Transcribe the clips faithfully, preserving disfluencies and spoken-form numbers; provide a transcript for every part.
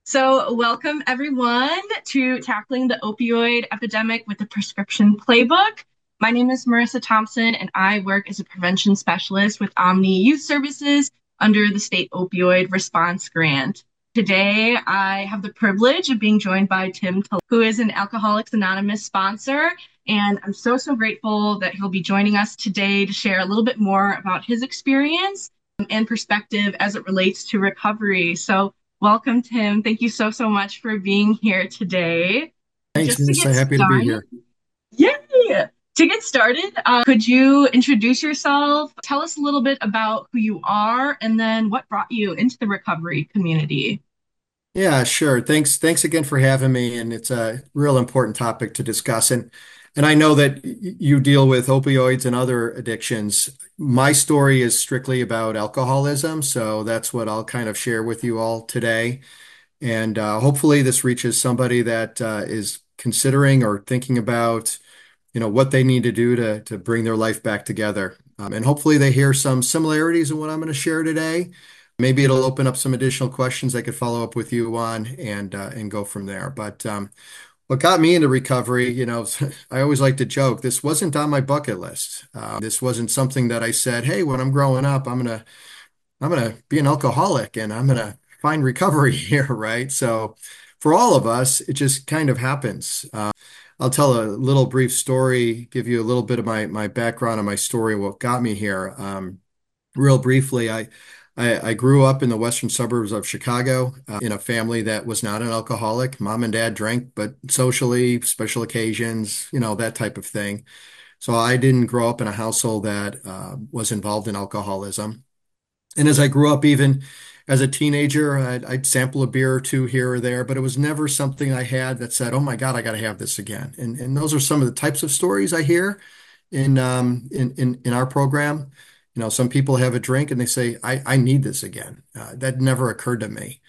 So, welcome everyone to Tackling the Opioid Epidemic with the Prescription Playbook. My name is Marissa Thompson, and I work as a prevention specialist with Omni Youth Services under the State Opioid Response Grant. Today, I have the privilege of being joined by Tim, Tal- who is an Alcoholics Anonymous sponsor. And I'm so, so grateful that he'll be joining us today to share a little bit more about his experience and perspective as it relates to recovery. So, welcome, Tim. Thank you so, so much for being here today. Thanks, Just to Melissa. get Happy to be started, here. yay! To get started, uh, could you introduce yourself? Tell us a little bit about who you are and then what brought you into the recovery community. Yeah, sure. Thanks. Thanks again for having me. And it's a real important topic to discuss. And and I know that y- you deal with opioids and other addictions. My story is strictly about alcoholism, so that's what I'll kind of share with you all today. And uh, hopefully, this reaches somebody that uh, is considering or thinking about, you know, what they need to do to to bring their life back together. Um, and hopefully, they hear some similarities in what I'm going to share today. Maybe it'll open up some additional questions I could follow up with you on and uh, and go from there. But um, what got me into recovery, you know, I always like to joke, this wasn't on my bucket list. Uh, this wasn't something that I said, hey, when I'm growing up, I'm gonna I'm gonna be an alcoholic and I'm gonna find recovery here, right? So for all of us, it just kind of happens. Uh, I'll tell a little brief story, give you a little bit of my my background and my story, what got me here. Um, real briefly, I, I I grew up in the western suburbs of Chicago uh, in a family that was not an alcoholic. Mom and dad drank, but socially, special occasions, you know, that type of thing. So I didn't grow up in a household that uh, was involved in alcoholism. And as I grew up, even as a teenager, I'd, I'd sample a beer or two here or there, but it was never something I had that said, "Oh my God, I got to have this again." And and those are some of the types of stories I hear in um in in in our program. You know, some people have a drink and they say, "I I need this again." Uh, that never occurred to me.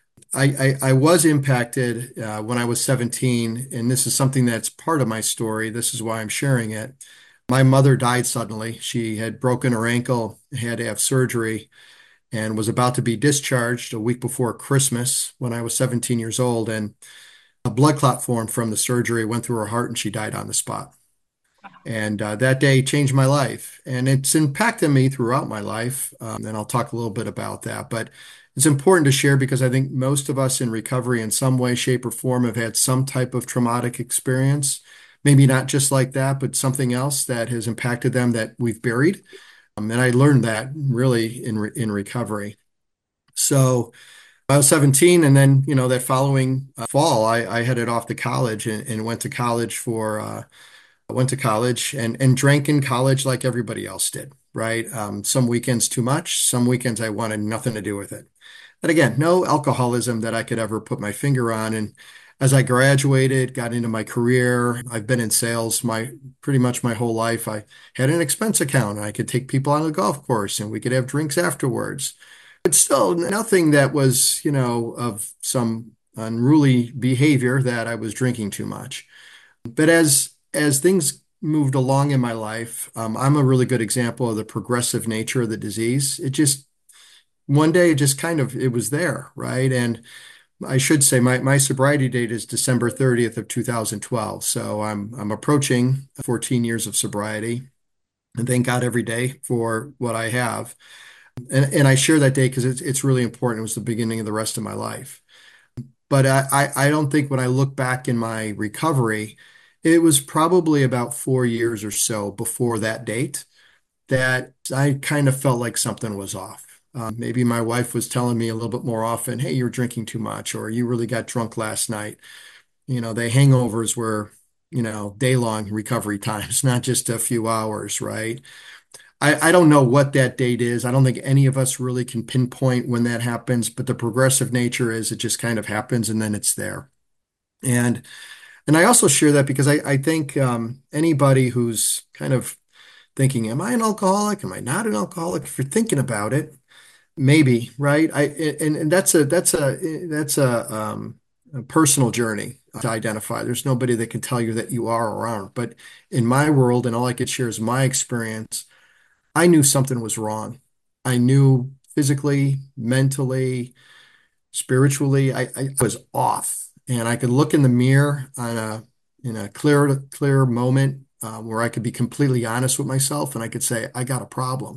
I I, I was impacted uh, when I was seventeen, and this is something that's part of my story. This is why I'm sharing it. My mother died suddenly. She had broken her ankle, had to have surgery and was about to be discharged a week before Christmas when I was seventeen years old. And a blood clot formed from the surgery, went through her heart, and she died on the spot. And uh, that day changed my life. And it's impacted me throughout my life. Um, and I'll talk a little bit about that. But it's important to share because I think most of us in recovery in some way, shape, or form have had some type of traumatic experience. Maybe not just like that, but something else that has impacted them that we've buried. Um, and I learned that really in re in recovery. So I was seventeen, and then, you know, that following uh, fall, I, I headed off to college and, and went to college for, uh, I went to college and, and drank in college like everybody else did, right? Um, some weekends too much, some weekends I wanted nothing to do with it. But again, no alcoholism that I could ever put my finger on. And as I graduated, got into my career, I've been in sales my pretty much my whole life. I had an expense account. I could take people on the golf course and we could have drinks afterwards. But still, nothing that was, you know, of some unruly behavior that I was drinking too much. But as as things moved along in my life, um, I'm a really good example of the progressive nature of the disease. It just one day it just kind of it was there, right? And I should say my my sobriety date is December thirtieth of two thousand twelve. So I'm I'm approaching fourteen years of sobriety, and thank God every day for what I have. And and I share that day because it's it's really important. It was the beginning of the rest of my life. But I, I I don't think when I look back in my recovery, it was probably about four years or so before that date that I kind of felt like something was off. Um, maybe my wife was telling me a little bit more often, "Hey, you're drinking too much," or "You really got drunk last night." You know, the hangovers were, you know, day-long recovery times, not just a few hours, right? I, I don't know what that date is. I don't think any of us really can pinpoint when that happens, but the progressive nature is it just kind of happens and then it's there. And and I also share that because I, I think um, anybody who's kind of thinking, am I an alcoholic? Am I not an alcoholic? If you're thinking about it, maybe, right? I and, and that's a that's a that's a, um, a personal journey to identify. There's nobody that can tell you that you are or aren't. But in my world, and all I could share is my experience, I knew something was wrong. I knew physically, mentally, spiritually. I, I was off, and I could look in the mirror on a in a clear, clear moment uh, where I could be completely honest with myself, and I could say, I got a problem.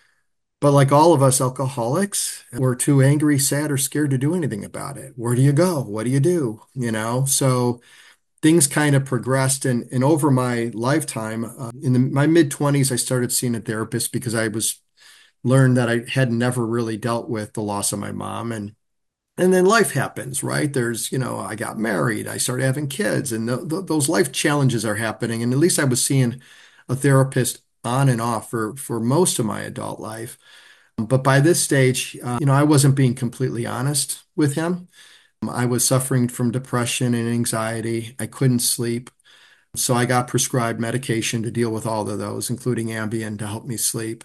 But like all of us alcoholics, we're too angry, sad, or scared to do anything about it. Where do you go? What do you do? You know, so things kind of progressed. And, and over my lifetime, uh, in the, my mid twenties, I started seeing a therapist because I was learned that I had never really dealt with the loss of my mom. And and then life happens, right? There's, you know, I got married, I started having kids, and th th those life challenges are happening. And at least I was seeing a therapist on and off for for most of my adult life. But by this stage, uh, you know, I wasn't being completely honest with him. I was suffering from depression and anxiety. I couldn't sleep. So I got prescribed medication to deal with all of those, including Ambien to help me sleep.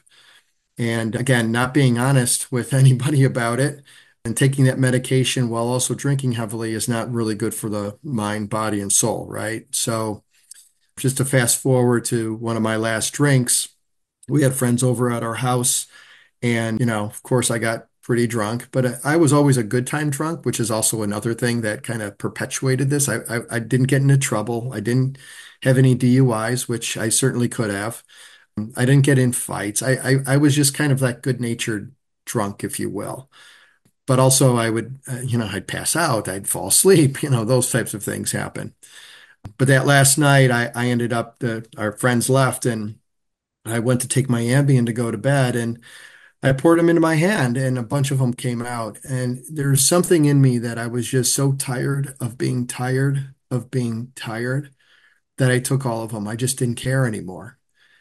And again, not being honest with anybody about it and taking that medication while also drinking heavily is not really good for the mind, body, and soul, right? So just to fast forward to one of my last drinks, we had friends over at our house. And, you know, of course, I got pretty drunk, but I was always a good time drunk, which is also another thing that kind of perpetuated this. I, I, I didn't get into trouble. I didn't have any D U Is, which I certainly could have. I didn't get in fights. I, I, I was just kind of that good-natured drunk, if you will. But also I would, uh, you know, I'd pass out, I'd fall asleep, you know, those types of things happen. But that last night, I, I ended up, the, our friends left, and I went to take my Ambien to go to bed, and I poured them into my hand, and a bunch of them came out. And there's something in me that I was just so tired of being tired of being tired that I took all of them. I just didn't care anymore.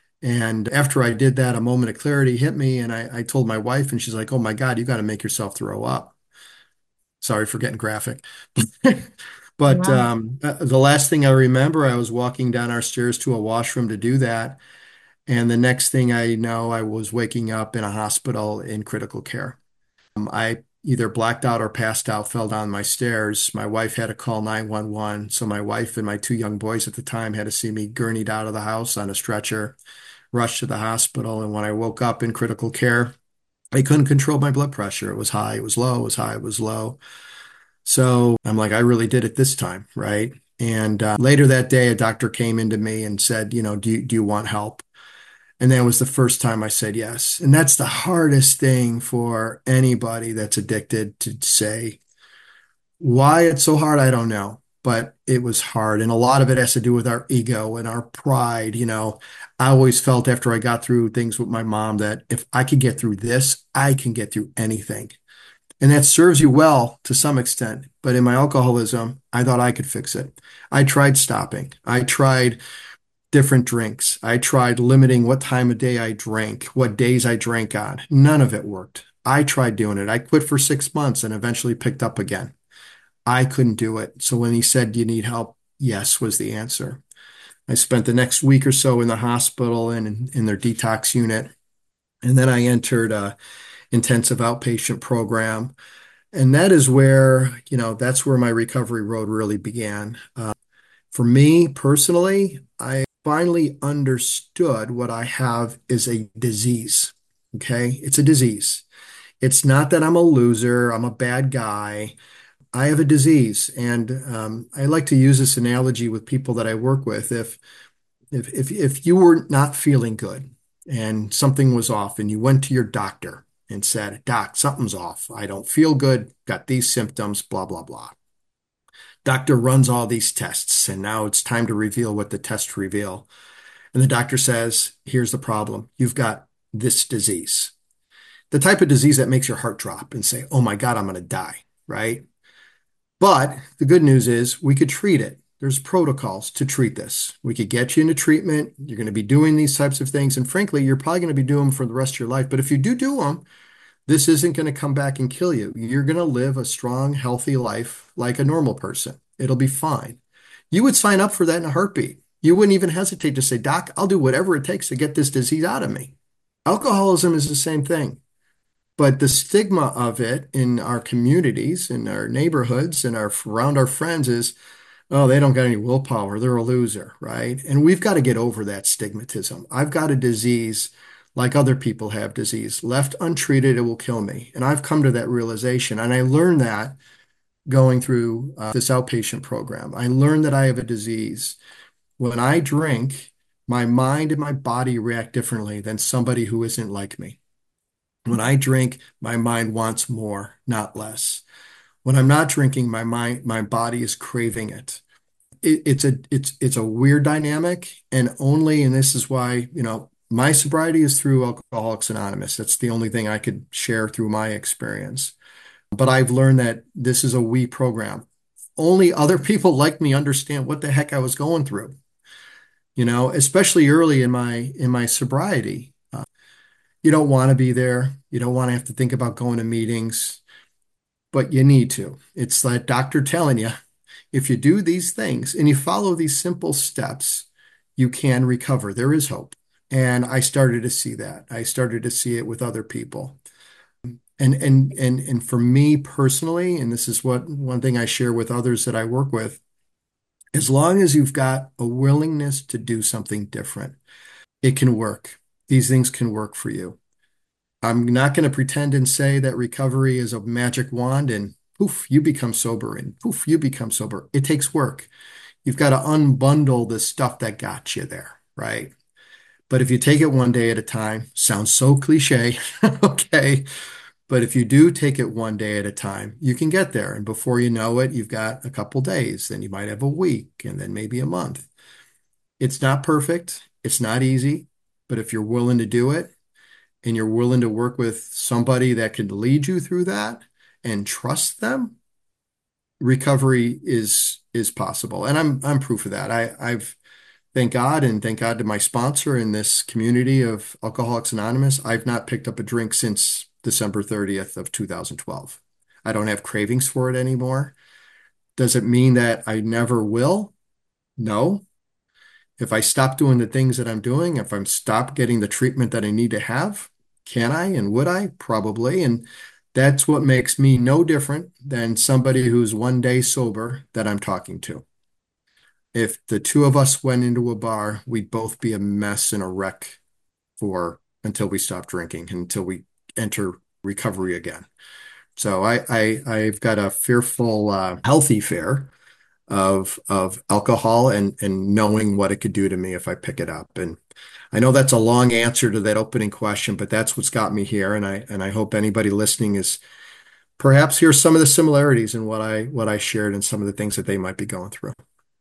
And after I did that, a moment of clarity hit me, and I, I told my wife, and she's like, "Oh my God, you got to make yourself throw up." Sorry for getting graphic. But Wow. um, uh, the last thing I remember, I was walking down our stairs to a washroom to do that. And the next thing I know, I was waking up in a hospital in critical care. Um, I either blacked out or passed out, fell down my stairs. My wife had to call nine one one. So my wife and my two young boys at the time had to see me gurneyed out of the house on a stretcher, rushed to the hospital. And when I woke up in critical care, I couldn't control my blood pressure. It was high, it was low, it was high, it was low. So I'm like, I really did it this time, right? And uh, later that day, a doctor came into me and said, you know, do you, do you want help? And that was the first time I said yes. And that's the hardest thing for anybody that's addicted to say. Why it's so hard, I don't know, but it was hard. And a lot of it has to do with our ego and our pride. You know, I always felt after I got through things with my mom that if I could get through this, I can get through anything. And that serves you well to some extent. But in my alcoholism, I thought I could fix it. I tried stopping. I tried different drinks. I tried limiting what time of day I drank, what days I drank on. None of it worked. I tried doing it. I quit for six months and eventually picked up again. I couldn't do it. So when he said, "Do you need help?" Yes was the answer. I spent the next week or so in the hospital and in, in their detox unit. And then I entered a intensive outpatient program. And that is where, you know, that's where my recovery road really began. Uh, for me personally, I finally understood what I have is a disease. Okay. It's a disease. It's not that I'm a loser, I'm a bad guy. I have a disease. And um, I like to use this analogy with people that I work with. If, if, if, if you were not feeling good and something was off and you went to your doctor and said, "Doc, something's off. I don't feel good, got these symptoms, blah, blah, blah." Doctor runs all these tests, and now it's time to reveal what the tests reveal. And the doctor says, "Here's the problem. You've got this disease." The type of disease that makes your heart drop and say, "Oh my God, I'm going to die," right? But the good news is we could treat it. There's protocols to treat this. We could get you into treatment. You're going to be doing these types of things. And frankly, you're probably going to be doing them for the rest of your life. But if you do do them, this isn't going to come back and kill you. You're going to live a strong, healthy life like a normal person. It'll be fine. You would sign up for that in a heartbeat. You wouldn't even hesitate to say, "Doc, I'll do whatever it takes to get this disease out of me." Alcoholism is the same thing. But the stigma of it in our communities, in our neighborhoods, and our around our friends is, "Oh, they don't got any willpower. They're a loser," right? And we've got to get over that stigmatism. I've got a disease like other people have disease. Left untreated, it will kill me. And I've come to that realization. And I learned that going through uh, this outpatient program. I learned that I have a disease. When I drink, my mind and my body react differently than somebody who isn't like me. When I drink, my mind wants more, not less. When I'm not drinking, my mind, my body is craving it. It, it's a it's it's a weird dynamic, and only, and this is why, you know, my sobriety is through Alcoholics Anonymous. That's the only thing I could share through my experience. But I've learned that this is a we program. Only other people like me understand what the heck I was going through, you know, especially early in my in my sobriety. Uh, you don't want to be there. You don't want to have to think about going to meetings, but you need to. It's that doctor telling you, if you do these things and you follow these simple steps, you can recover. There is hope. And I started to see that. I started to see it with other people. And and and and for me personally, and this is what one thing I share with others that I work with, as long as you've got a willingness to do something different, it can work. These things can work for you. I'm not going to pretend and say that recovery is a magic wand and poof, you become sober and poof, you become sober. It takes work. You've got to unbundle the stuff that got you there, right? But if you take it one day at a time, sounds so cliche, okay. But if you do take it one day at a time, you can get there. And before you know it, you've got a couple days, then you might have a week, and then maybe a month. It's not perfect. It's not easy. But if you're willing to do it and you're willing to work with somebody that can lead you through that and trust them, recovery is is possible. And I'm I'm proof of that. I, I've thank God and thank God to my sponsor in this community of Alcoholics Anonymous. I've not picked up a drink since December thirtieth of two thousand twelve. I don't have cravings for it anymore. Does it mean that I never will? No. If I stop doing the things that I'm doing, if I'm stop getting the treatment that I need to have, can I and would I? Probably. And that's what makes me no different than somebody who's one day sober that I'm talking to. If the two of us went into a bar, we'd both be a mess and a wreck for until we stop drinking, until we enter recovery again. So I, I I've got a fearful, uh, healthy fear of of alcohol and and knowing what it could do to me if I pick it up. And I know that's a long answer to that opening question, but that's what's got me here. And I and I hope anybody listening is perhaps hears some of the similarities in what I what I shared and some of the things that they might be going through.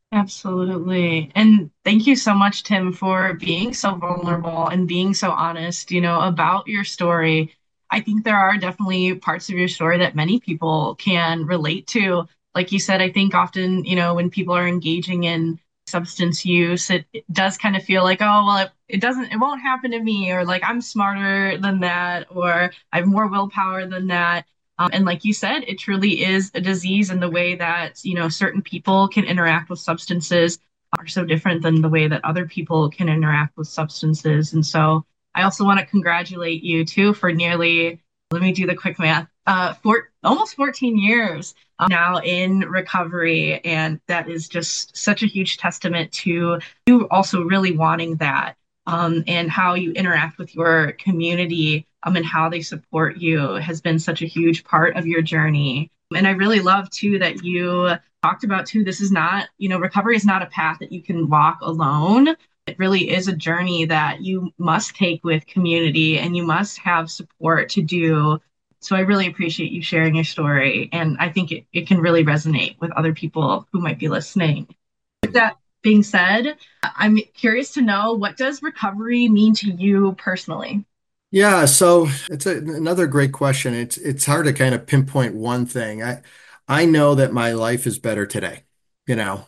Absolutely. And thank you so much, Tim, for being so vulnerable and being so honest, you know, about your story. I think there are definitely parts of your story that many people can relate to. Like you said, I think often, you know, when people are engaging in substance use, it, it does kind of feel like, oh, well, it, it doesn't, it won't happen to me, or like I'm smarter than that, or I have more willpower than that. Um, and like you said, it truly is a disease, and the way that, you know, certain people can interact with substances are so different than the way that other people can interact with substances. And so I also want to congratulate you too for nearly, let me do the quick math, uh, for almost fourteen years um, now in recovery. And that is just such a huge testament to you also really wanting that, um, and how you interact with your community, um, and how they support you has been such a huge part of your journey. And I really love too that you talked about too, this is not, you know, recovery is not a path that you can walk alone. It really is a journey that you must take with community, and you must have support to do. So I really appreciate you sharing your story. And I think it, it can really resonate with other people who might be listening. With that being said, I'm curious to know, what does recovery mean to you personally? Yeah, so it's a, another great question. It's it's hard to kind of pinpoint one thing. I I know that my life is better today. You know,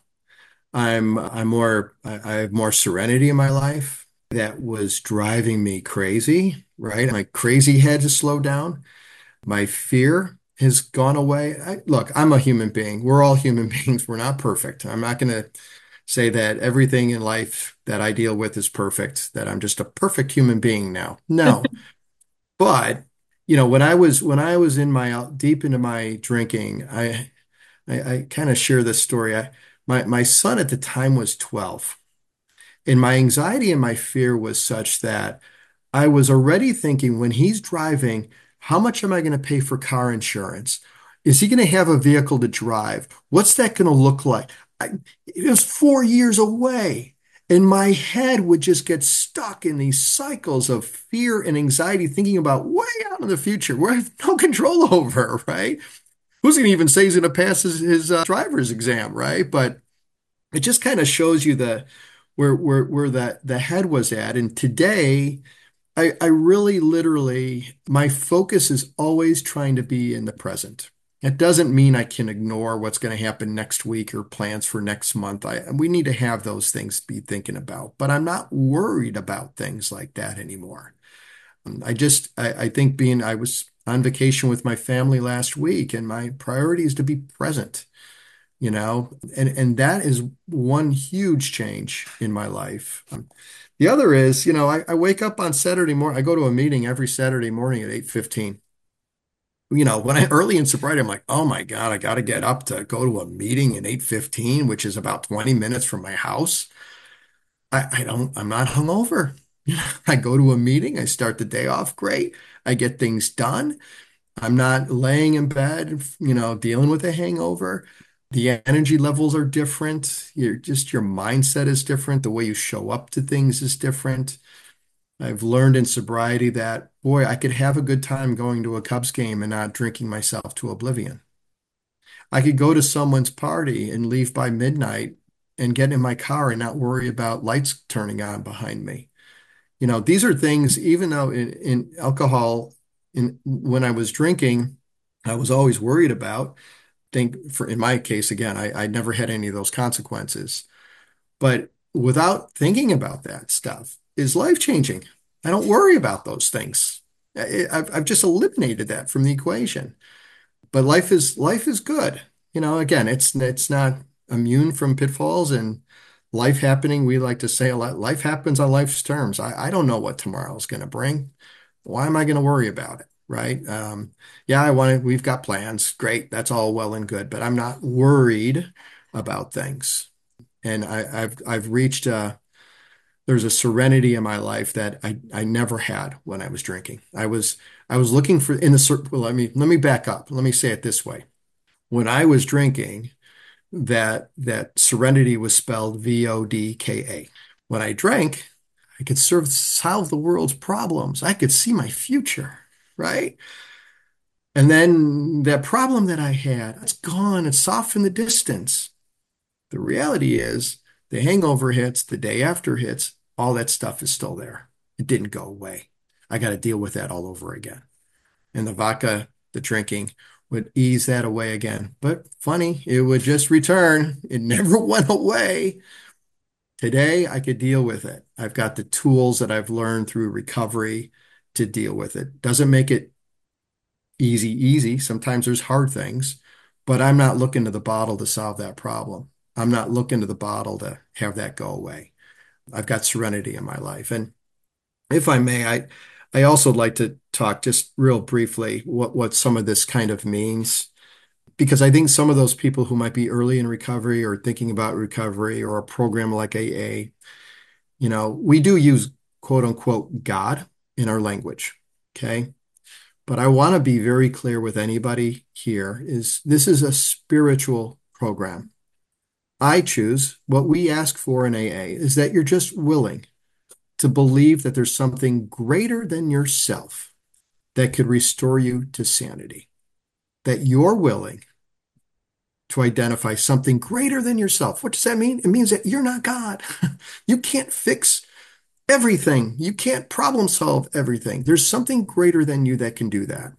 I'm I'm more I, I have more serenity in my life. That was driving me crazy, right? My crazy head has slowed down. My fear has gone away. I, look, I'm a human being. We're all human beings. We're not perfect. I'm not going to say that everything in life that I deal with is perfect, that I'm just a perfect human being now. No. But, you know, when I was when I was in my deep into my drinking, I I, I kind of share this story. I, my my son at the time was twelve, and my anxiety and my fear was such that I was already thinking when he's driving, how much am I going to pay for car insurance? Is he going to have a vehicle to drive? What's that going to look like? I, it was four years away. And my head would just get stuck in these cycles of fear and anxiety, thinking about way out in the future where I have no control over, right? Who's going to even say he's going to pass his, his uh, driver's exam, right? But it just kind of shows you the where where where the the head was at. And today, I, I really literally, my focus is always trying to be in the present. It doesn't mean I can ignore what's going to happen next week or plans for next month. I, we need to have those things to be thinking about, but I'm not worried about things like that anymore. Um, I just, I, I think being, I was on vacation with my family last week, and my priority is to be present, you know, and, and that is one huge change in my life. Um, the other is, you know, I, I wake up on Saturday morning. I go to a meeting every Saturday morning at eight fifteen. You know, when I early in sobriety, I'm like, oh my God, I got to get up to go to a meeting at eight fifteen, which is about twenty minutes from my house. I, I don't, I'm not hungover. You know, I go to a meeting, I start the day off great. I get things done. I'm not laying in bed, you know, dealing with a hangover. The energy levels are different. You're just your mindset is different. The way you show up to things is different. I've learned in sobriety that, boy, I could have a good time going to a Cubs game and not drinking myself to oblivion. I could go to someone's party and leave by midnight and get in my car and not worry about lights turning on behind me. You know, these are things, even though in, in alcohol, in when I was drinking, I was always worried about. Think for in my case, again, I, I never had any of those consequences. But without thinking about that stuff is life changing. I don't worry about those things. I, I've, I've just eliminated that from the equation. But life is life is good. You know, again, it's it's not immune from pitfalls and life happening. We like to say a lot, life happens on life's terms. I, I don't know what tomorrow is going to bring. Why am I going to worry about it? Right? Um, yeah, I want to, we've got plans. Great. That's all well and good, but I'm not worried about things. And I, I've I've reached a there's a serenity in my life that I, I never had when I was drinking. I was I was looking for in the cir- well, let me let me back up. Let me say it this way. When I was drinking, that that serenity was spelled V O D K A. When I drank, I could serve solve the world's problems. I could see my future, right? And then that problem that I had, it's gone. It's off in the distance. The reality is the hangover hits, the day after hits, all that stuff is still there. It didn't go away. I got to deal with that all over again. And the vodka, the drinking would ease that away again. But funny, it would just return. It never went away. Today, I could deal with it. I've got the tools that I've learned through recovery to deal with it. Doesn't make it easy, easy. Sometimes there's hard things, but I'm not looking to the bottle to solve that problem. I'm not looking to the bottle to have that go away. I've got serenity in my life. And if I may, I I also like to talk just real briefly what what some of this kind of means, because I think some of those people who might be early in recovery or thinking about recovery or a program like A A, you know, we do use quote unquote God in our language. Okay. But I want to be very clear with anybody here is this is a spiritual program. I choose what we ask for in A A is that you're just willing to believe that there's something greater than yourself that could restore you to sanity, that you're willing to identify something greater than yourself. What does that mean? It means that you're not God. You can't fix everything. You can't problem solve everything. There's something greater than you that can do that.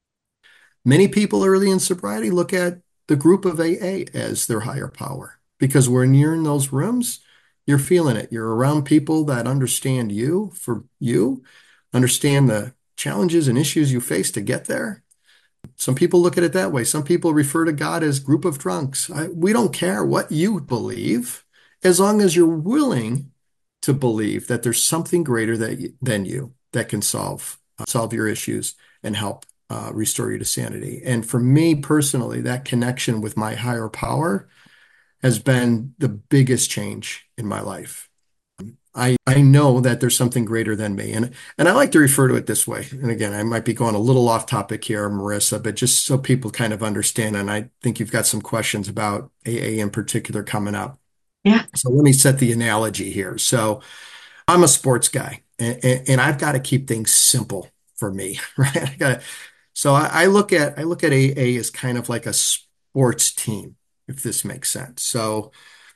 Many people early in sobriety look at the group of A A as their higher power because when you're in those rooms, you're feeling it. You're around people that understand you for you, understand the challenges and issues you face to get there. Some people look at it that way. Some people refer to God as group of drunks. I, we don't care what you believe, as long as you're willing to believe that there's something greater that, than you that can solve uh, solve your issues and help uh, restore you to sanity. And for me personally, that connection with my higher power has been the biggest change in my life. I, I know that there's something greater than me. And, and I like to refer to it this way. And again, I might be going a little off topic here, Marissa, but just so people kind of understand, and I think you've got some questions about A A in particular coming up. Yeah. So let me set the analogy here. So I'm a sports guy, and, and, and I've got to keep things simple for me, right? I gotta, so I, I look at I look at A A as kind of like a sports team, if this makes sense. So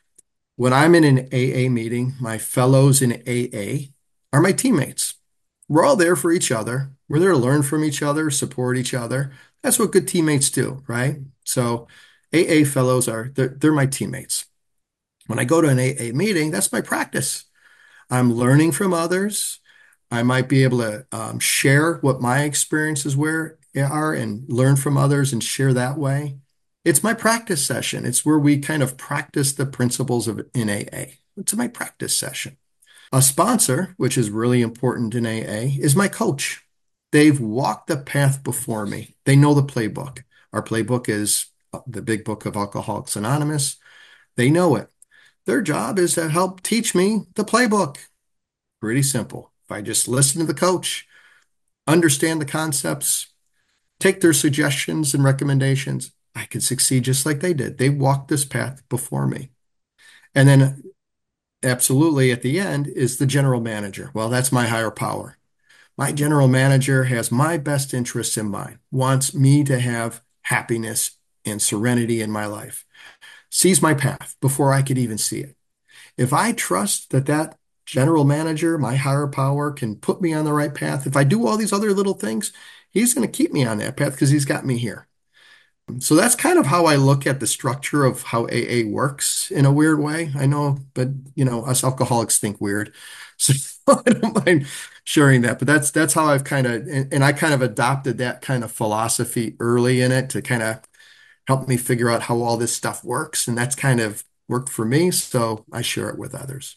when I'm in an A A meeting, my fellows in A A are my teammates. We're all there for each other. We're there to learn from each other, support each other. That's what good teammates do, right? So A A fellows are they're, they're my teammates. When I go to an A A meeting, that's my practice. I'm learning from others. I might be able to um, share what my experiences were are and learn from others and share that way. It's my practice session. It's where we kind of practice the principles of in A A. It's my practice session. A sponsor, which is really important in A A, is my coach. They've walked the path before me. They know the playbook. Our playbook is the big book of Alcoholics Anonymous. They know it. Their job is to help teach me the playbook. Pretty simple. If I just listen to the coach, understand the concepts, take their suggestions and recommendations, I can succeed just like they did. They walked this path before me. And then absolutely at the end is the general manager. Well, that's my higher power. My general manager has my best interests in mind, wants me to have happiness and serenity in my life, sees my path before I could even see it. If I trust that that general manager, my higher power, can put me on the right path, if I do all these other little things, he's going to keep me on that path because he's got me here. So that's kind of how I look at the structure of how A A works in a weird way. I know, but you know, us alcoholics think weird. So I don't mind sharing that. But that's that's how I've kind of and, and I kind of adopted that kind of philosophy early in it to kind of help me figure out how all this stuff works. And that's kind of worked for me. So I share it with others.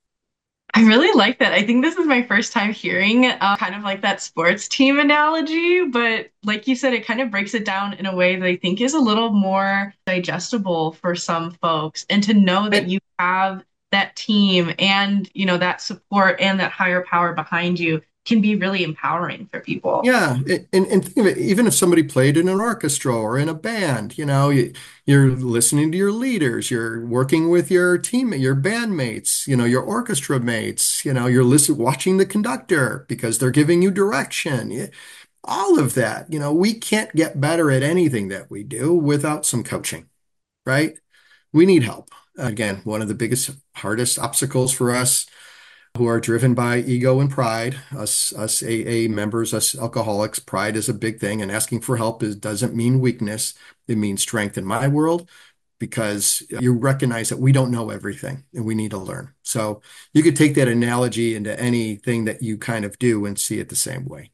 I really like that. I think this is my first time hearing uh, kind of like that sports team analogy, but like you said, it kind of breaks it down in a way that I think is a little more digestible for some folks. And to know that And you have that team and, you know, that support and that higher power behind you can be really empowering for people. yeah, and, and think of it, even if somebody played in an orchestra or in a band, you know, you, you're listening to your leaders, you're working with your team, your bandmates, you know, your orchestra mates, you know, you're listening, watching the conductor because they're giving you direction. Yeah, all of that, you know, we can't get better at anything that we do without some coaching, right? We need help. Again, one of the biggest, hardest obstacles for us who are driven by ego and pride, us, us A A members, us alcoholics, pride is a big thing, and asking for help is doesn't mean weakness. It means strength in my world because you recognize that we don't know everything and we need to learn. So you could take that analogy into anything that you kind of do and see it the same way.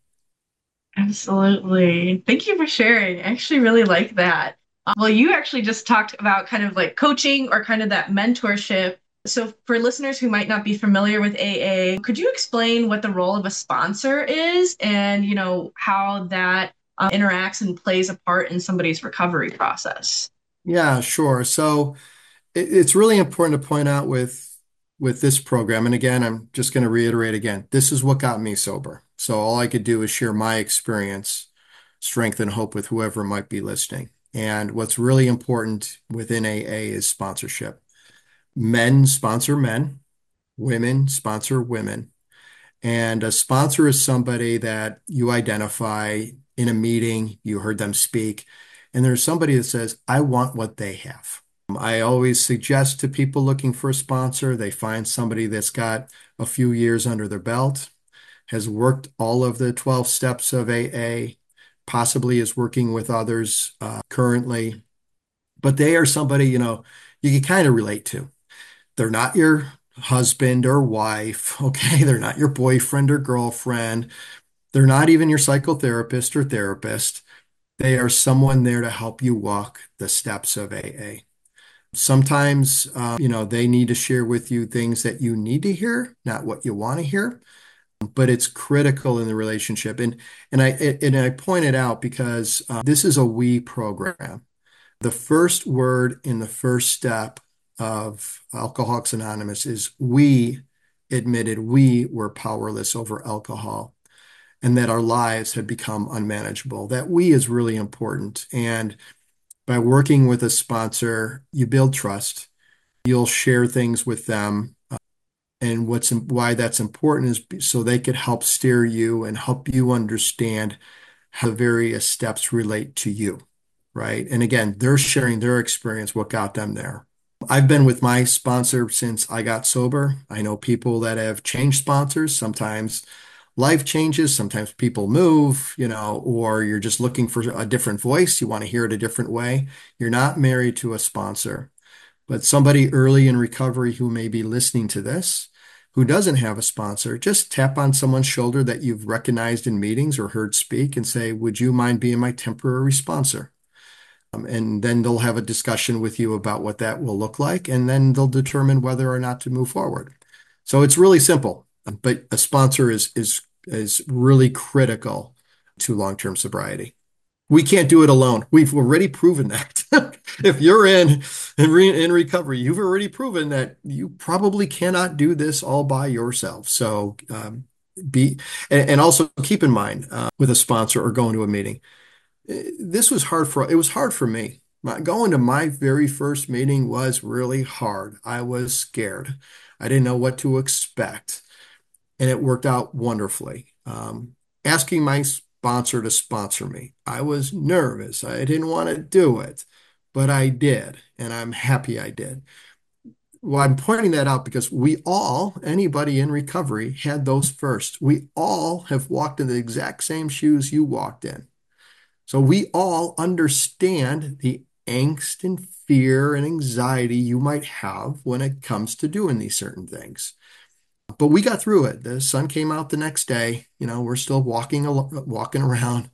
Absolutely. Thank you for sharing. I actually really like that. Um, well, you actually just talked about kind of like coaching or kind of that mentorship. So, for listeners who might not be familiar with A A, could you explain what the role of a sponsor is and, you know, how that um, interacts and plays a part in somebody's recovery process? Yeah, sure. So it, it's really important to point out with with this program, and again, I'm just going to reiterate again, this is what got me sober. So all I could do is share my experience, strength, and hope with whoever might be listening. And what's really important within A A is sponsorship. Men sponsor men, women sponsor women. And a sponsor is somebody that you identify in a meeting, you heard them speak, and there's somebody that says, I want what they have. I always suggest to people looking for a sponsor, they find somebody that's got a few years under their belt, has worked all of the twelve steps of A A, possibly is working with others uh, currently, but they are somebody, you know, you can kind of relate to. They're not your husband or wife, okay? They're not your boyfriend or girlfriend. They're not even your psychotherapist or therapist. They are someone there to help you walk the steps of A A. Sometimes, um, you know, they need to share with you things that you need to hear, not what you want to hear, but it's critical in the relationship. And and I and I point it out because uh, this is a we program. The first word in the first step of Alcoholics Anonymous is we admitted we were powerless over alcohol and that our lives had become unmanageable. That we is really important. And by working with a sponsor, you build trust. You'll share things with them. And what's why that's important is so they could help steer you and help you understand how the various steps relate to you, right? And again, they're sharing their experience, what got them there. I've been with my sponsor since I got sober. I know people that have changed sponsors. Sometimes life changes, sometimes people move, you know, or you're just looking for a different voice. You want to hear it a different way. You're not married to a sponsor, but somebody early in recovery who may be listening to this, who doesn't have a sponsor, just tap on someone's shoulder that you've recognized in meetings or heard speak and say, would you mind being my temporary sponsor? Um, and then they'll have a discussion with you about what that will look like, and then they'll determine whether or not to move forward. So it's really simple, but a sponsor is is is really critical to long-term sobriety. We can't do it alone. We've already proven that. If you're in in, re in recovery, you've already proven that you probably cannot do this all by yourself. So um, be and, and also keep in mind uh, with a sponsor or going to a meeting, this was hard for it was hard for me. My, going to my very first meeting was really hard. I was scared. I didn't know what to expect, and it worked out wonderfully. Um, asking my sponsor to sponsor me, I was nervous. I didn't want to do it, but I did, and I'm happy I did. Well, I'm pointing that out because we all, anybody in recovery, had those first. We all have walked in the exact same shoes you walked in. So we all understand the angst and fear and anxiety you might have when it comes to doing these certain things. But we got through it. The sun came out the next day. You know, we're still walking walking around,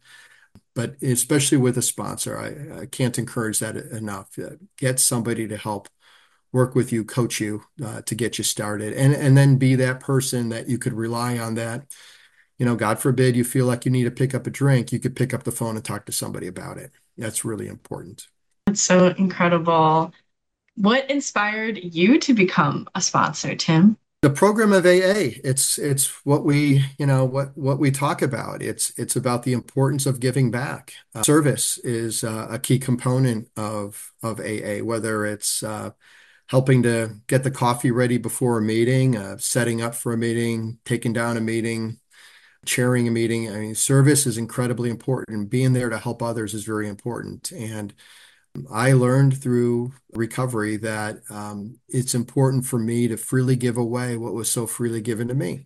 but especially with a sponsor, I, I can't encourage that enough. Uh, Get somebody to help work with you, coach you uh, to get you started, and and then be that person that you could rely on that you know, God forbid you feel like you need to pick up a drink, you could pick up the phone and talk to somebody about it. That's really important. That's so incredible. What inspired you to become a sponsor, Tim? The program of A A, it's it's what we, you know, what what we talk about. It's it's about the importance of giving back. Uh, service is uh, a key component of of A A, whether it's uh, helping to get the coffee ready before a meeting, uh, setting up for a meeting, taking down a meeting, chairing a meeting. I mean, service is incredibly important, and being there to help others is very important. And I learned through recovery that um, it's important for me to freely give away what was so freely given to me.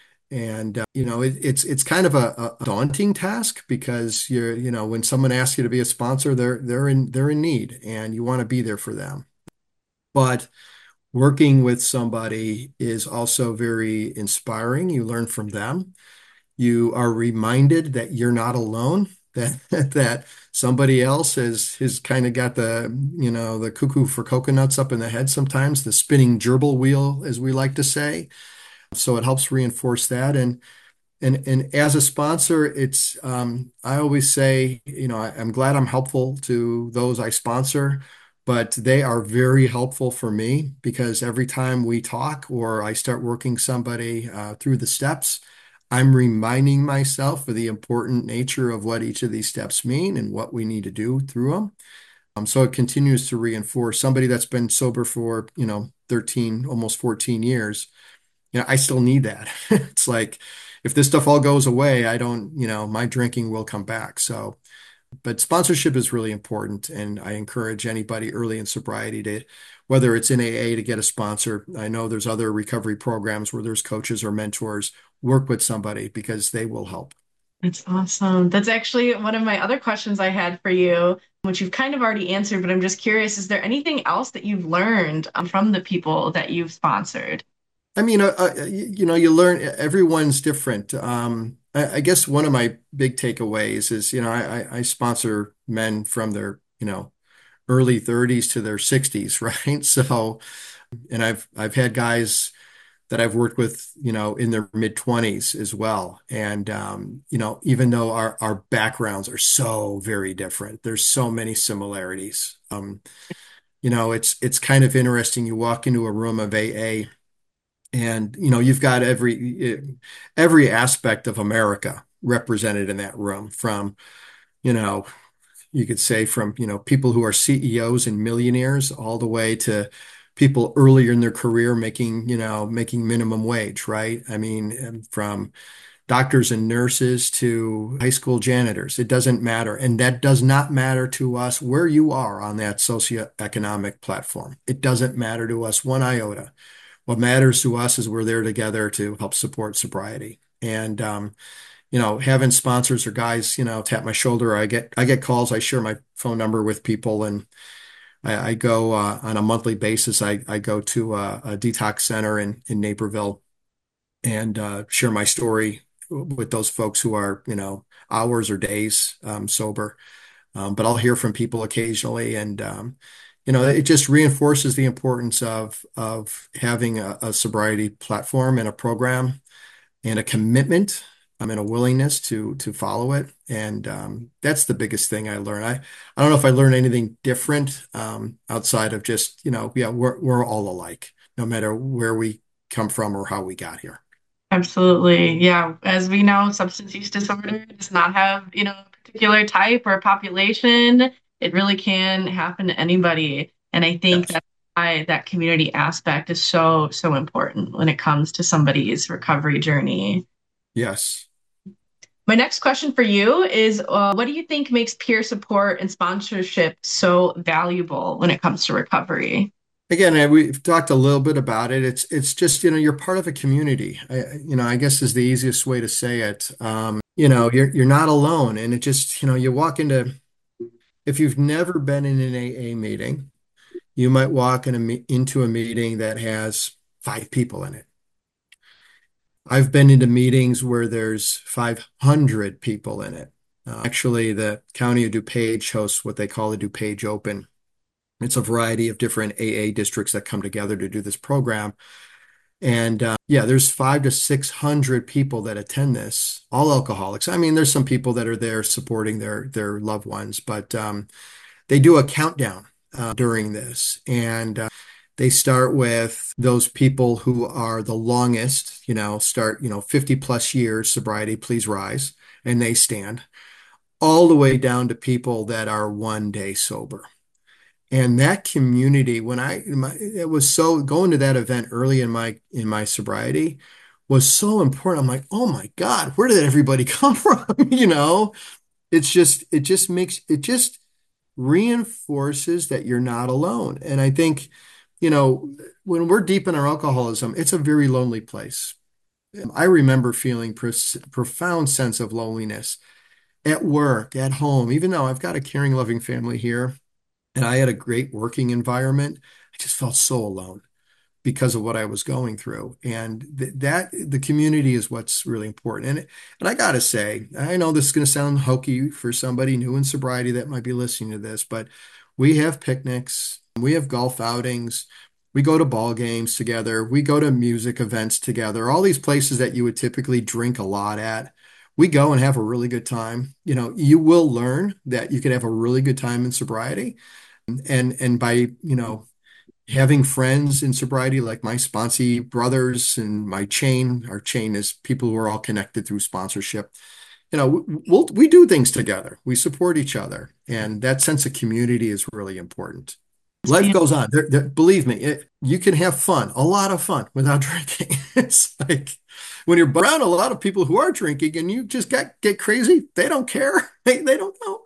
And uh, you know, it, it's it's kind of a, a daunting task because you're, you know, when someone asks you to be a sponsor, they're they're in they're in need, and you want to be there for them. But working with somebody is also very inspiring. You learn from them. You are reminded that you're not alone, that that somebody else has has kind of got the, you know, the cuckoo for coconuts up in the head sometimes, the spinning gerbil wheel, as we like to say. So it helps reinforce that. And and and as a sponsor, it's um, I always say, you know, I, I'm glad I'm helpful to those I sponsor, but they are very helpful for me because every time we talk or I start working somebody uh, through the steps, I'm reminding myself of the important nature of what each of these steps mean and what we need to do through them. Um, so it continues to reinforce somebody that's been sober for, you know, thirteen, almost fourteen years. You know, I still need that. It's like if this stuff all goes away, I don't, you know, my drinking will come back. So, but sponsorship is really important. And I encourage anybody early in sobriety to, whether it's in A A to get a sponsor. I know there's other recovery programs where there's coaches or mentors, work with somebody because they will help. That's awesome. That's actually one of my other questions I had for you, which you've kind of already answered, but I'm just curious, is there anything else that you've learned um, from the people that you've sponsored? I mean, uh, uh, you, you know, you learn everyone's different. Um, I, I guess one of my big takeaways is, you know, I, I I sponsor men from their, you know, early thirties to their sixties, right? So, and I've I've had guys that I've worked with, you know, in their mid twenties as well. And um, you know, even though our our backgrounds are so very different, there's so many similarities. Um, you know, it's it's kind of interesting. You walk into a room of A A And you know, you've got every every aspect of America represented in that room, from, you know, you could say from, you know, people who are C E Os and millionaires all the way to people earlier in their career making, you know, making minimum wage, right? I mean, and from doctors and nurses to high school janitors. It doesn't matter. And that does not matter to us where you are on that socioeconomic platform. It doesn't matter to us one iota. What matters to us is we're there together to help support sobriety. And um, you know, having sponsors or guys, you know, tap my shoulder. I get I get calls. I share my phone number with people, and I, I go uh, on a monthly basis. I I go to a, a detox center in in Naperville and uh, share my story with those folks who are, you know, hours or days um, sober. Um, but I'll hear from people occasionally, and um, you know, it just reinforces the importance of of having a, a sobriety platform and a program and a commitment um, and a willingness to to follow it. And um, that's the biggest thing I learned. I I don't know if I learned anything different um, outside of just, you know, yeah, we're we're all alike, no matter where we come from or how we got here. Absolutely. Yeah. As we know, substance use disorder does not have, you know, a particular type or population. It really can happen to anybody. And I think Yes. that's why that community aspect is so, so important when it comes to somebody's recovery journey. Yes. My next question for you is uh, what do you think makes peer support and sponsorship so valuable when it comes to recovery? Again, uh, we've talked a little bit about it. It's it's just, you know, you're part of a community. I, you know, I guess is the easiest way to say it. Um, you know, you're you're not alone, and it just, you know, you walk into, if you've never been in an A A meeting, you might walk in a, me- into a meeting that has five people in it. I've been into meetings where there's five hundred people in it. Uh, actually, the County of DuPage hosts what they call the DuPage Open. It's a variety of different A A districts that come together to do this program. And uh, yeah, there's five to six hundred people that attend this, all alcoholics. I mean, there's some people that are there supporting their their loved ones, but um, they do a countdown uh, during this, and uh, they start with those people who are the longest, you know, start, you know, fifty plus years sobriety, please rise, and they stand all the way down to people that are one day sober. And that community, when I, my, it was so going to that event early in my in my sobriety was so important. I'm like, oh my God, where did everybody come from? You know, it's just, it just makes, it just reinforces that you're not alone. And I think, you know, when we're deep in our alcoholism, it's a very lonely place. I remember feeling pro profound sense of loneliness at work, at home, even though I've got a caring, loving family here and I had a great working environment. I just felt so alone because of what I was going through. And th that the community is what's really important. And and I gotta say, I know this is going to sound hokey for somebody new in sobriety that might be listening to this, but we have picnics, we have golf outings, we go to ball games together, we go to music events together, all these places that you would typically drink a lot at. We go and have a really good time. You know, you will learn that you can have a really good time in sobriety. And and by, you know, having friends in sobriety, like my sponsee brothers and my chain. Our chain is people who are all connected through sponsorship. You know, we'll, we do things together. We support each other. And that sense of community is really important. Life goes on. There, there- believe me, it, you can have fun, a lot of fun without drinking. It's like when you're around a lot of people who are drinking and you just get, get crazy, they don't care. They, they don't know.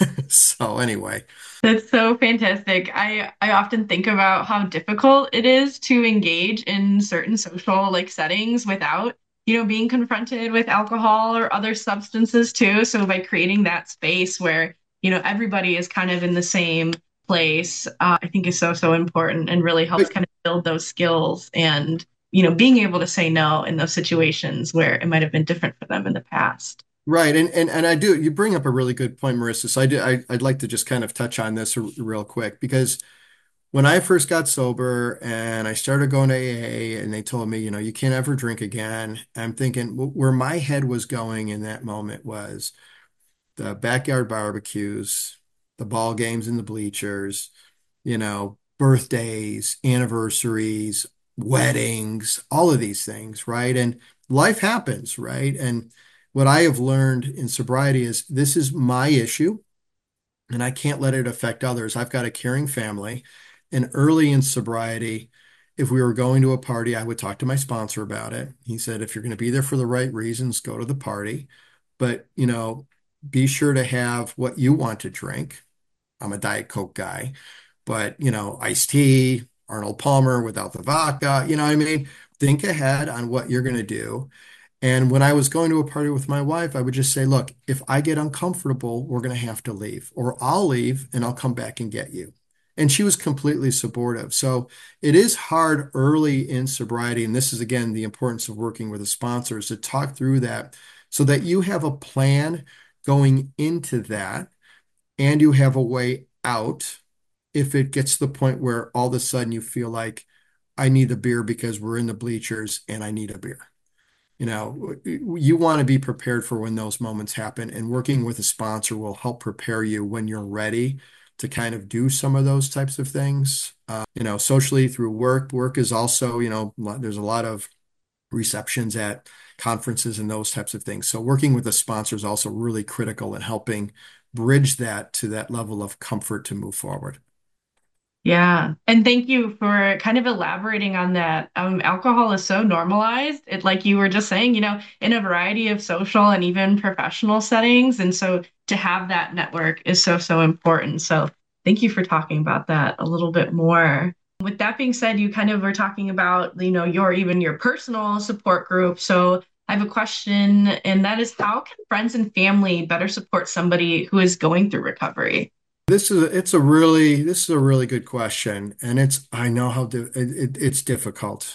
So anyway, That's so fantastic. I I often think about how difficult it is to engage in certain social like settings without, you know, being confronted with alcohol or other substances too. So by creating that space where, you know, everybody is kind of in the same place, uh, I think is so, so important and really helps but kind of build those skills and, you know, being able to say no in those situations where it might have been different for them in the past. right, and and and I do. You bring up a really good point, Marissa. So I do. I, I'd like to just kind of touch on this r- real quick because when I first got sober and I started going to A A, and they told me, you know, you can't ever drink again. I'm thinking wh- where my head was going in that moment was the backyard barbecues, the ball games in the bleachers, you know, birthdays, anniversaries, weddings, all of these things, right? And life happens, right? And what I have learned in sobriety is this is my issue and I can't let it affect others. I've got a caring family. And early in sobriety, if we were going to a party, I would talk to my sponsor about it. He said, if you're going to be there for the right reasons, go to the party. But, you know, be sure to have what you want to drink. I'm a Diet Coke guy, but, you know, iced tea, Arnold Palmer without the vodka, you know what I mean? Think ahead on what you're going to do. And when I was going to a party with my wife, I would just say, look, if I get uncomfortable, we're going to have to leave, or I'll leave and I'll come back and get you. And she was completely supportive. So it is hard early in sobriety. And this is, again, the importance of working with a sponsor is to talk through that so that you have a plan going into that and you have a way out if it gets to the point where all of a sudden you feel like I need a beer because we're in the bleachers and I need a beer. You know, you want to be prepared for when those moments happen, and working with a sponsor will help prepare you when you're ready to kind of do some of those types of things. Uh, you know, socially through work. Work is also, you know, there's a lot of receptions at conferences and those types of things. So working with a sponsor is also really critical in helping bridge that to that level of comfort to move forward. Yeah. And thank you for kind of elaborating on that. Um, alcohol is so normalized. It, like you were just saying, you know, in a variety of social and even professional settings. And so to have that network is so, so important. So thank you for talking about that a little bit more. With that being said, you kind of were talking about, you know, your even your personal support group. So I have a question, and that is how can friends and family better support somebody who is going through recovery? This is it's a really this is a really good question, and it's I know how di it, it, it's difficult.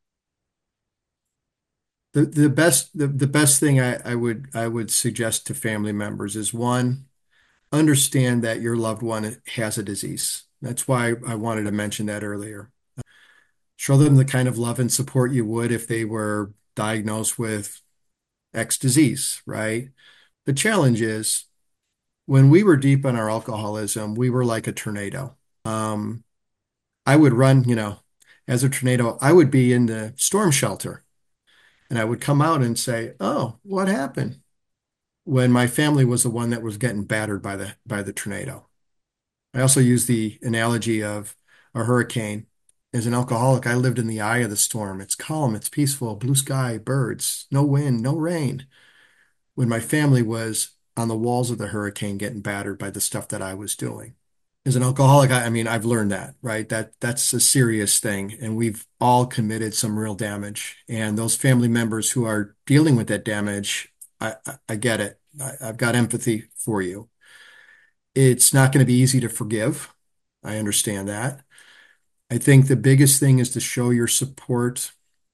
The the best the, the best thing I, I would I would suggest to family members is one, understand that your loved one has a disease. That's why I wanted to mention that earlier. Show them the kind of love and support you would if they were diagnosed with X disease, right? The challenge is when we were deep in our alcoholism, we were like a tornado. Um, I would run, you know, as a tornado, I would be in the storm shelter and I would come out and say, "Oh, what happened?" When my family was the one that was getting battered by the by the tornado. I also use the analogy of a hurricane. As an alcoholic, I lived in the eye of the storm. It's calm, it's peaceful, blue sky, birds, no wind, no rain. When my family was on the walls of the hurricane getting battered by the stuff that I was doing. As an alcoholic, I, I mean, I've learned that, right? That that's a serious thing, and we've all committed some real damage. And those family members who are dealing with that damage, I, I, I get it. I, I've got empathy for you. It's not going to be easy to forgive. I understand that. I think the biggest thing is to show your support,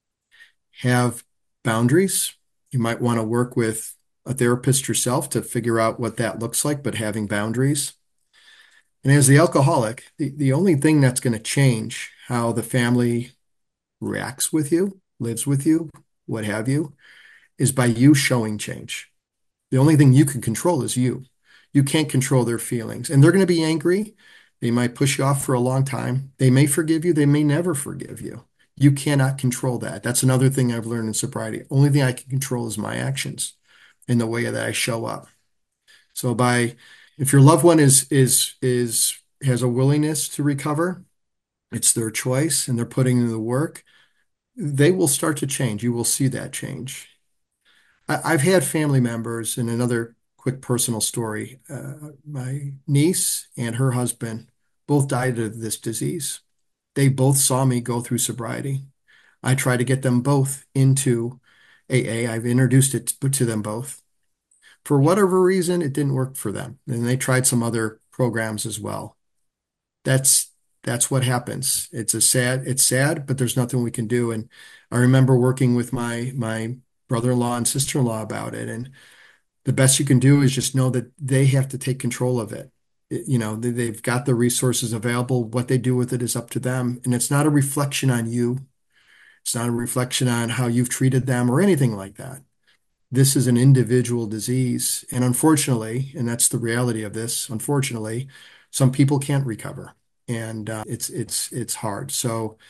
have boundaries. You might want to work with a therapist yourself to figure out what that looks like, but having boundaries. And as the alcoholic, the, the only thing that's going to change how the family reacts with you, lives with you, what have you, is by you showing change. The only thing you can control is you. You can't control their feelings. And they're going to be angry. They might push you off for a long time. They may forgive you. They may never forgive you. You cannot control that. That's another thing I've learned in sobriety. Only thing I can control is my actions and the way that I show up. So by if your loved one is is is has a willingness to recover, it's their choice and they're putting in the work, they will start to change. You will see that change. I, I've had family members, and another quick personal story. Uh, my niece and her husband both died of this disease. They both saw me go through sobriety. I tried to get them both into A A. I've introduced it to them both. For whatever reason, it didn't work for them. And they tried some other programs as well. That's that's what happens. It's a sad, it's sad, but there's nothing we can do. And I remember working with my my brother-in-law and sister-in-law about it. And the best you can do is just know that they have to take control of it. It- you know, they, they've got the resources available. What they do with it is up to them. And it's not a reflection on you. It's not a reflection on how you've treated them or anything like that. This is an individual disease. And unfortunately, and that's the reality of this, unfortunately, some people can't recover. And uh, it's it's it's hard. So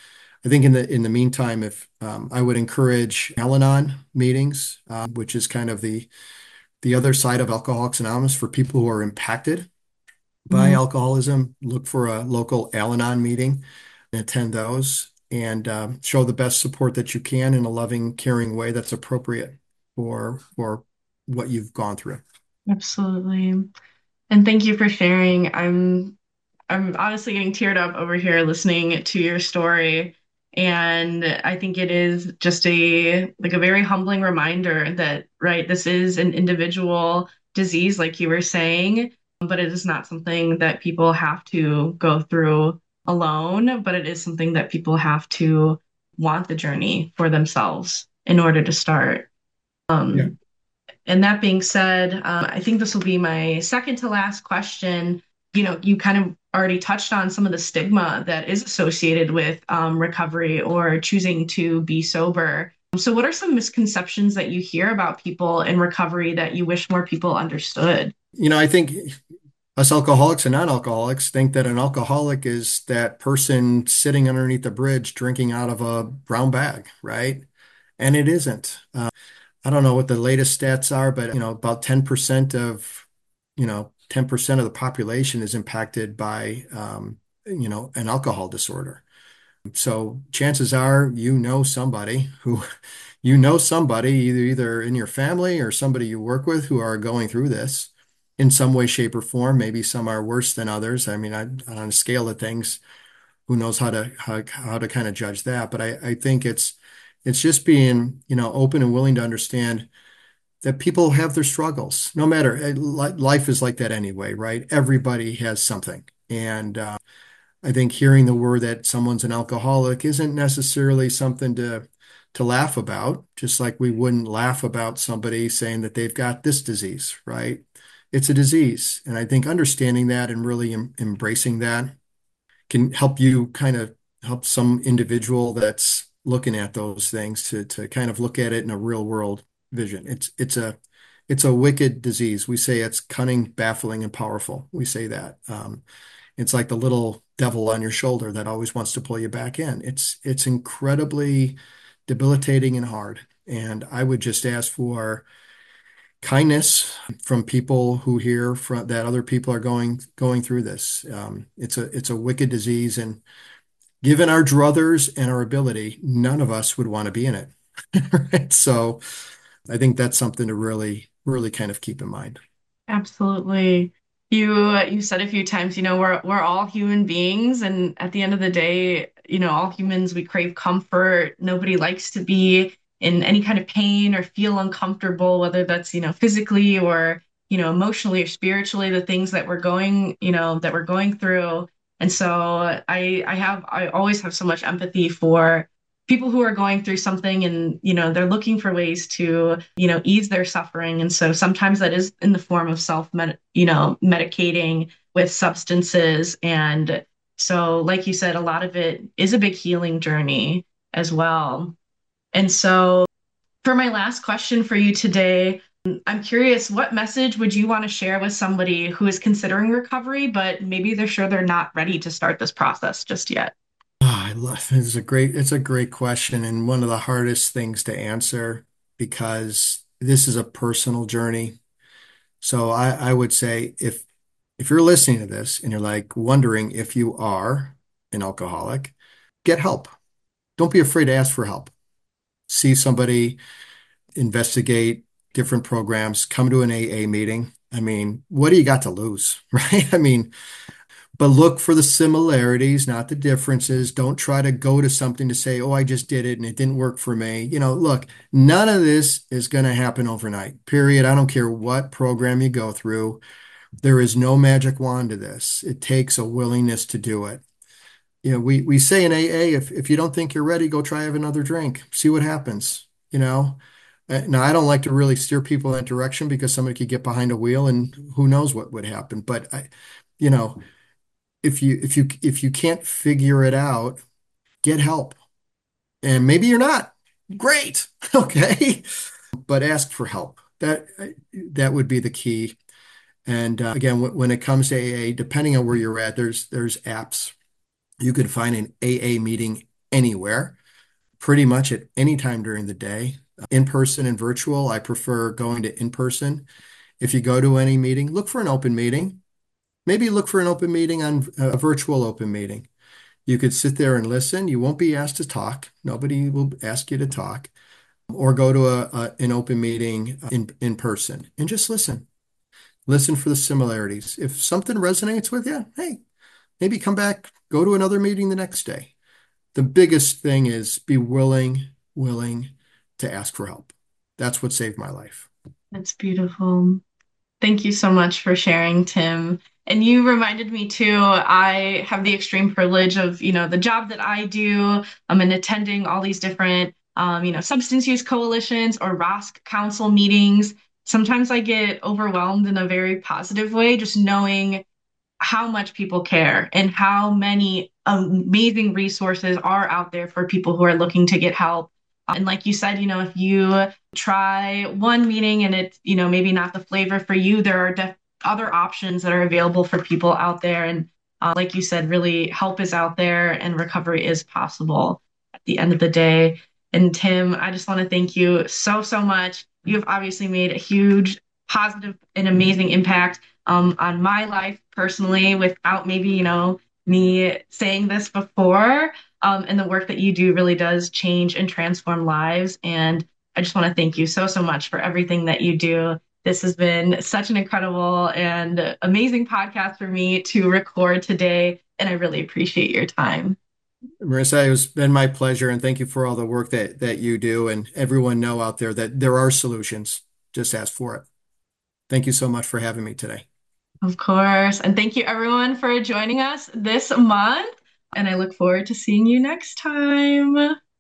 I think in the in the meantime, if um, I would encourage Al-Anon meetings, uh, which is kind of the the other side of Alcoholics Anonymous for people who are impacted by Mhm. alcoholism, look for a local Al-Anon meeting and attend those and um, show the best support that you can in a loving, caring way that's appropriate for for what you've gone through. Absolutely. And thank you for sharing. I'm I'm honestly getting teared up over here listening to your story. And I think it is just a like a very humbling reminder that, right, this is an individual disease, like you were saying, but it is not something that people have to go through alone, but it is something that people have to want the journey for themselves in order to start. Yeah. Um, and that being said, um, I think this will be my second to last question. You know, you kind of already touched on some of the stigma that is associated with um, recovery or choosing to be sober. So, what are some misconceptions that you hear about people in recovery that you wish more people understood? You know, I think us alcoholics and non-alcoholics think that an alcoholic is that person sitting underneath the bridge drinking out of a brown bag, right? And it isn't. Uh, I don't know what the latest stats are, but you know, about ten percent of, you know, ten percent of the population is impacted by, um, you know, an alcohol disorder. So chances are you know somebody who you know somebody either either in your family or somebody you work with who are going through this in some way, shape, or form. Maybe some are worse than others. I mean, I, on a scale of things, who knows how to how, how to kind of judge that? But I, I think it's it's just being, you know, open and willing to understand that people have their struggles. No matter, eh, li- life is like that anyway, right? Everybody has something. And uh, I think hearing the word that someone's an alcoholic isn't necessarily something to to laugh about, just like we wouldn't laugh about somebody saying that they've got this disease, right? It's a disease. And I think understanding that and really em embracing that can help you kind of help some individual that's looking at those things to to kind of look at it in a real world vision. It's it's a it's a wicked disease. We say it's cunning, baffling, and powerful. We say that. Um, it's like the little devil on your shoulder that always wants to pull you back in. It's it's incredibly debilitating and hard. And I would just ask for kindness from people who hear from that other people are going going through this. Um, it's a it's a wicked disease, and given our druthers and our ability, none of us would want to be in it. Right? So I think that's something to really really kind of keep in mind. Absolutely. You you said a few times, you know, we're we're all human beings, and at the end of the day, you know, all humans, we crave comfort. Nobody likes to be in any kind of pain or feel uncomfortable, whether that's, you know, physically or, you know, emotionally or spiritually, the things that we're going, you know, that we're going through. And so I I have I always have so much empathy for people who are going through something, and you know they're looking for ways to you know ease their suffering, and so sometimes that is in the form of self med you know medicating with substances. And so like you said, a lot of it is a big healing journey as well. And so for my last question for you today, I'm curious, what message would you want to share with somebody who is considering recovery but maybe they're sure they're not ready to start this process just yet? Ah, I love it's a great it's a great question and one of the hardest things to answer because this is a personal journey. So I, I would say if if you're listening to this and you're like wondering if you are an alcoholic, get help. Don't be afraid to ask for help. See somebody, investigate different programs, come to an A A meeting. I mean, what do you got to lose, right? I mean, but look for the similarities, not the differences. Don't try to go to something to say, oh, I just did it and it didn't work for me. You know, look, none of this is going to happen overnight, period. I don't care what program you go through. There is no magic wand to this. It takes a willingness to do it. You know, we, we say in A A, if, if you don't think you're ready, go try have another drink, see what happens, you know? Uh, Now, I don't like to really steer people in that direction because somebody could get behind a wheel and who knows what would happen. But I, you know, if you if you if you can't figure it out, get help. And maybe you're not. Great. Okay. But ask for help. That that would be the key. And uh, again, when it comes to A A, depending on where you're at, there's there's apps. You could find an A A meeting anywhere, pretty much at any time during the day, in person and virtual. I prefer going to in person. If you go to any meeting, look for an open meeting. Maybe look for an open meeting on a virtual open meeting. You could sit there and listen. You won't be asked to talk. Nobody will ask you to talk. Or go to a, a an open meeting in in person and just listen. Listen for the similarities. If something resonates with you, hey, maybe come back, go to another meeting the next day. The biggest thing is be willing, willing to ask for help. That's what saved my life. That's beautiful. Thank you so much for sharing, Tim. And you reminded me too, I have the extreme privilege of, you know, the job that I do. I'm in attending all these different, um, you know, substance use coalitions or R O S C council meetings. Sometimes I get overwhelmed in a very positive way, just knowing how much people care and how many amazing resources are out there for people who are looking to get help. And like you said, you know, if you try one meeting and it's, you know, maybe not the flavor for you, there are def- other options that are available for people out there. And uh, like you said, really help is out there and recovery is possible at the end of the day. And Tim, I just want to thank you so, so much. You have obviously made a huge positive and amazing impact um, on my life personally without maybe, you know, me saying this before. Um, and the work that you do really does change and transform lives. And I just want to thank you so, so much for everything that you do. This has been such an incredible and amazing podcast for me to record today. And I really appreciate your time. Marissa, it's been my pleasure, and thank you for all the work that that you do. And everyone know out there that there are solutions. Just ask for it. Thank you so much for having me today. Of course. And thank you everyone for joining us this month. And I look forward to seeing you next time.